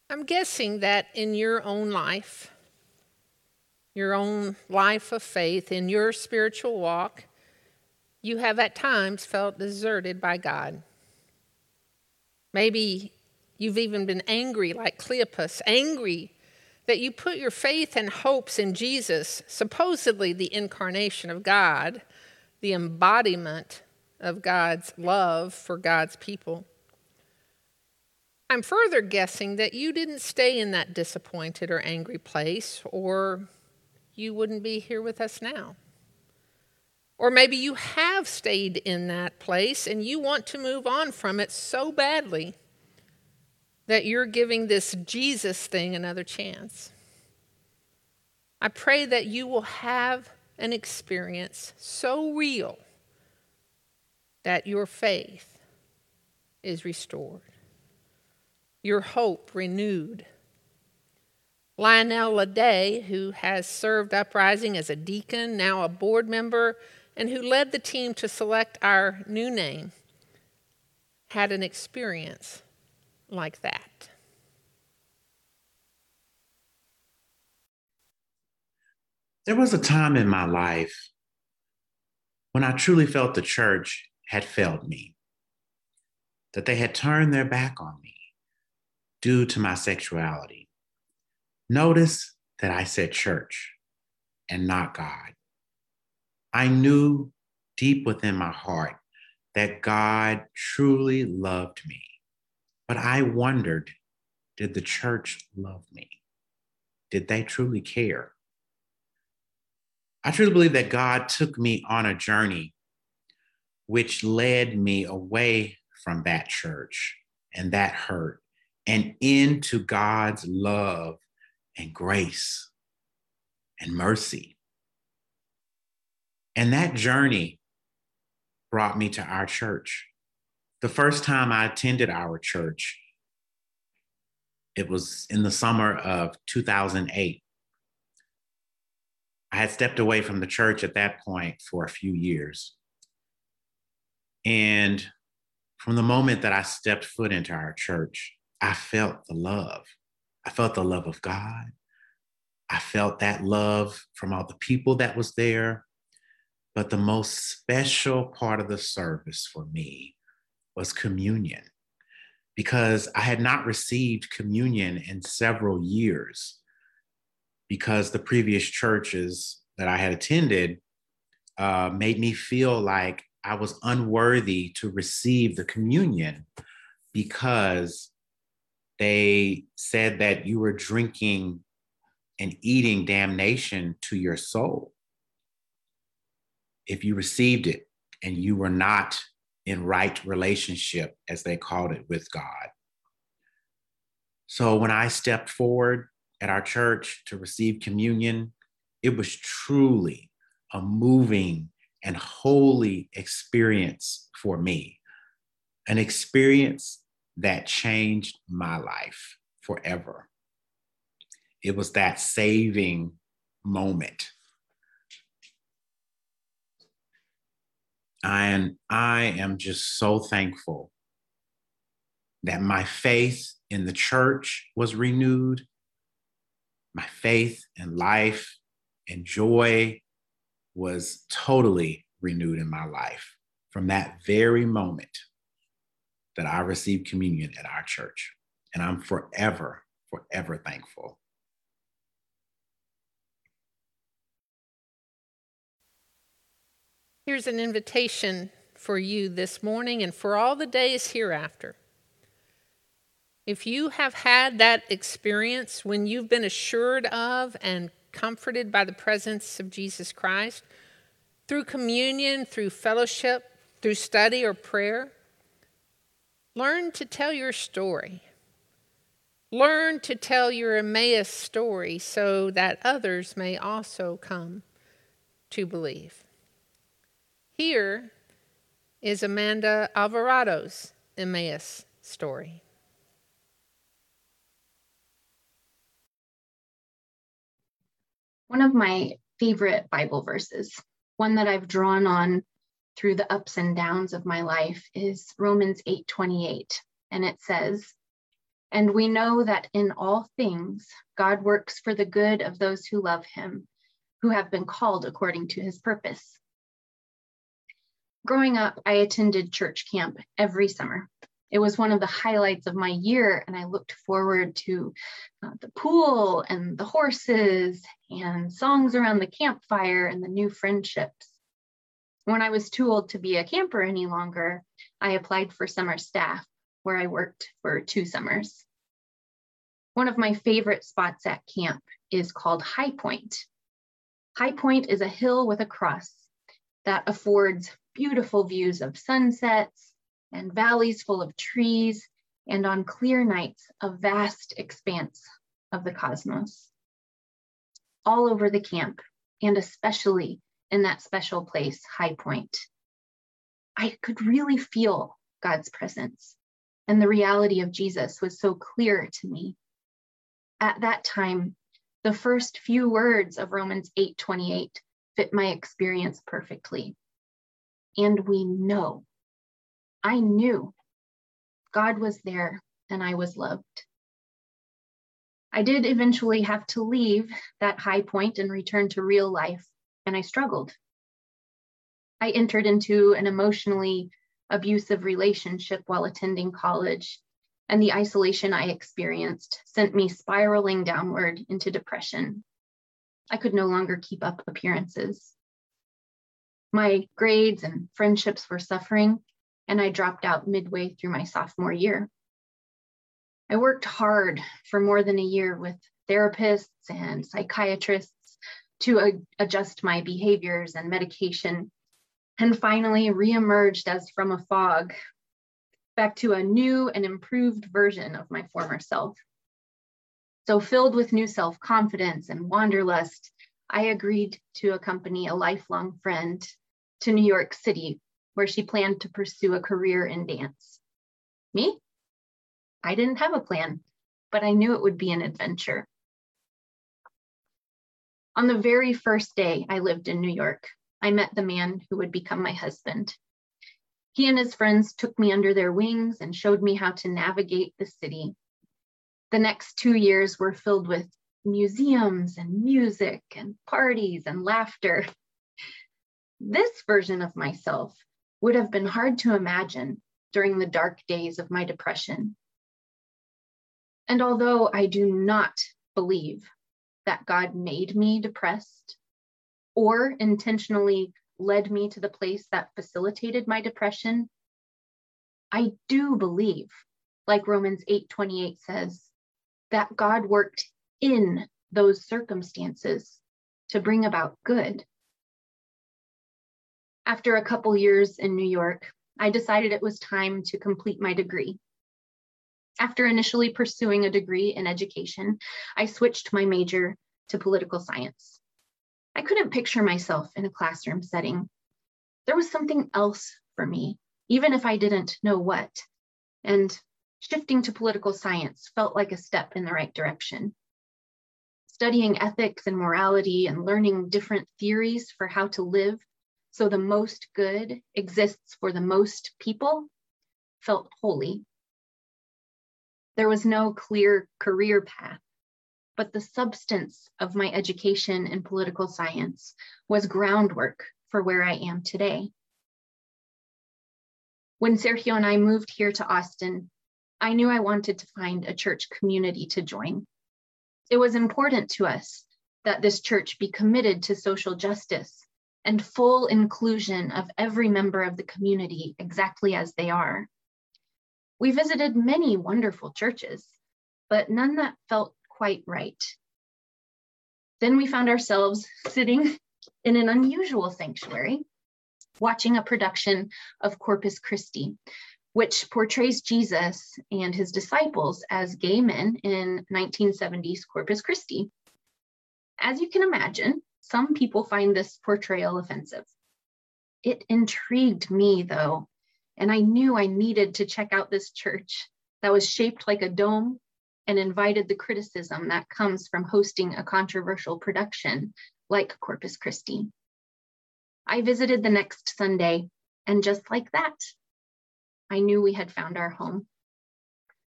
I'm guessing that in your own life of faith, in your spiritual walk, you have at times felt deserted by God. Maybe you've even been angry like Cleopas, angry that you put your faith and hopes in Jesus, supposedly the incarnation of God, the embodiment of God's love for God's people. I'm further guessing that you didn't stay in that disappointed or angry place, or you wouldn't be here with us now. Or maybe you have stayed in that place and you want to move on from it so badly that you're giving this Jesus thing another chance. I pray that you will have an experience so real that your faith is restored, your hope renewed. Lionel Lede, who has served Uprising as a deacon, now a board member, and who led the team to select our new name, had an experience like that. There was a time in my life when I truly felt the church had failed me, that they had turned their back on me due to my sexuality. Notice that I said church and not God. I knew deep within my heart that God truly loved me, but I wondered, did the church love me? Did they truly care? I truly believe that God took me on a journey which led me away from that church and that hurt and into God's love and grace and mercy. And that journey brought me to our church. The first time I attended our church, it was in the summer of 2008. I had stepped away from the church at that point for a few years. And from the moment that I stepped foot into our church, I felt the love. I felt the love of God. I felt that love from all the people that was there. But the most special part of the service for me was communion, because I had not received communion in several years, because the previous churches that I had attended made me feel like I was unworthy to receive the communion, because they said that you were drinking and eating damnation to your soul if you received it and you were not in right relationship, as they called it, with God. So when I stepped forward at our church to receive communion, it was truly a moving and holy experience for me, an experience that changed my life forever. It was that saving moment. And I am just so thankful that my faith in the church was renewed. My faith in life and joy was totally renewed in my life from that very moment that I received communion at our church. And I'm forever, forever thankful. Here's an invitation for you this morning and for all the days hereafter. If you have had that experience when you've been assured of and comforted by the presence of Jesus Christ, through communion, through fellowship, through study or prayer, learn to tell your story. Learn to tell your Emmaus story so that others may also come to believe. Here is Amanda Alvarado's Emmaus story. One of my favorite Bible verses, one that I've drawn on through the ups and downs of my life, is Romans 8:28. And it says, And we know that in all things, God works for the good of those who love him, who have been called according to his purpose. Growing up, I attended church camp every summer. It was one of the highlights of my year, and I looked forward to the pool and the horses and songs around the campfire and the new friendships. When I was too old to be a camper any longer, I applied for summer staff, where I worked for 2 summers. One of my favorite spots at camp is called High Point. High Point is a hill with a cross that affords beautiful views of sunsets and valleys full of trees, and on clear nights, a vast expanse of the cosmos. All over the camp, and especially in that special place, High Point, I could really feel God's presence, and the reality of Jesus was so clear to me. At that time, the first few words of Romans 8:28 fit my experience perfectly. And we know, I knew God was there and I was loved. I did eventually have to leave that High Point and return to real life, and I struggled. I entered into an emotionally abusive relationship while attending college, and the isolation I experienced sent me spiraling downward into depression. I could no longer keep up appearances. My grades and friendships were suffering, and I dropped out midway through my sophomore year. I worked hard for more than a year with therapists and psychiatrists to adjust my behaviors and medication, and finally reemerged as from a fog, back to a new and improved version of my former self. So filled with new self-confidence and wanderlust, I agreed to accompany a lifelong friend to New York City, where she planned to pursue a career in dance. Me? I didn't have a plan, but I knew it would be an adventure. On the very first day I lived in New York, I met the man who would become my husband. He and his friends took me under their wings and showed me how to navigate the city. The next 2 years were filled with museums and music and parties and laughter. This version of myself would have been hard to imagine during the dark days of my depression. And although I do not believe that God made me depressed or intentionally led me to the place that facilitated my depression, I do believe, like Romans 8:28 says, that God worked in those circumstances to bring about good. After a couple years in New York, I decided it was time to complete my degree. After initially pursuing a degree in education, I switched my major to political science. I couldn't picture myself in a classroom setting. There was something else for me, even if I didn't know what. And shifting to political science felt like a step in the right direction. Studying ethics and morality and learning different theories for how to live so the most good exists for the most people felt holy. There was no clear career path, but the substance of my education in political science was groundwork for where I am today. When Sergio and I moved here to Austin, I knew I wanted to find a church community to join. It was important to us that this church be committed to social justice and full inclusion of every member of the community exactly as they are. We visited many wonderful churches, but none that felt quite right. Then we found ourselves sitting in an unusual sanctuary, watching a production of Corpus Christi, which portrays Jesus and his disciples as gay men in 1970s Corpus Christi. As you can imagine, some people find this portrayal offensive. It intrigued me, though, and I knew I needed to check out this church that was shaped like a dome and invited the criticism that comes from hosting a controversial production like Corpus Christi. I visited the next Sunday, and just like that, I knew we had found our home.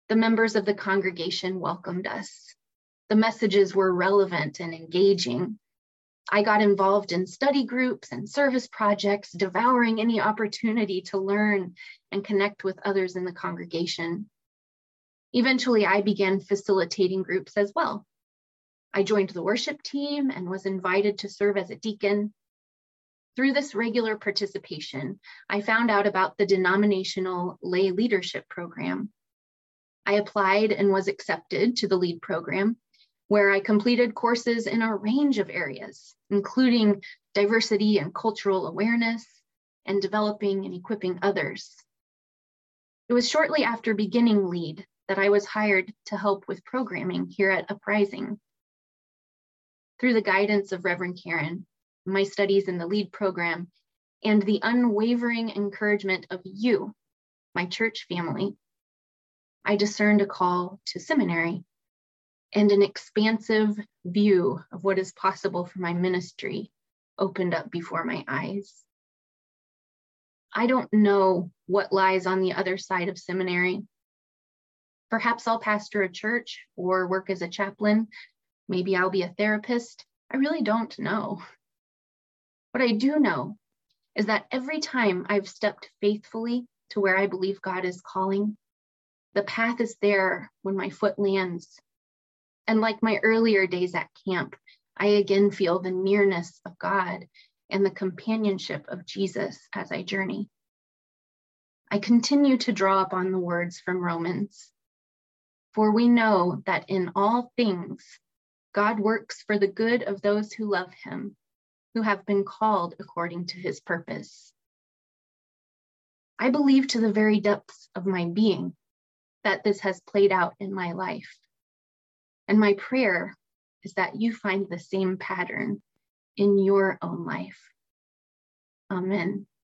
The members of the congregation welcomed us. The messages were relevant and engaging. I got involved in study groups and service projects, devouring any opportunity to learn and connect with others in the congregation. Eventually, I began facilitating groups as well. I joined the worship team and was invited to serve as a deacon. Through this regular participation, I found out about the denominational lay leadership program. I applied and was accepted to the LEAD program, where I completed courses in a range of areas, including diversity and cultural awareness, and developing and equipping others. It was shortly after beginning LEAD that I was hired to help with programming here at Uprising. Through the guidance of Reverend Karen, my studies in the LEAD program, and the unwavering encouragement of you, my church family, I discerned a call to seminary and an expansive view of what is possible for my ministry opened up before my eyes. I don't know what lies on the other side of seminary. Perhaps I'll pastor a church or work as a chaplain. Maybe I'll be a therapist. I really don't know. What I do know is that every time I've stepped faithfully to where I believe God is calling, the path is there when my foot lands. And like my earlier days at camp, I again feel the nearness of God and the companionship of Jesus as I journey. I continue to draw upon the words from Romans. For we know that in all things, God works for the good of those who love him, who have been called according to his purpose. I believe to the very depths of my being that this has played out in my life. And my prayer is that you find the same pattern in your own life. Amen.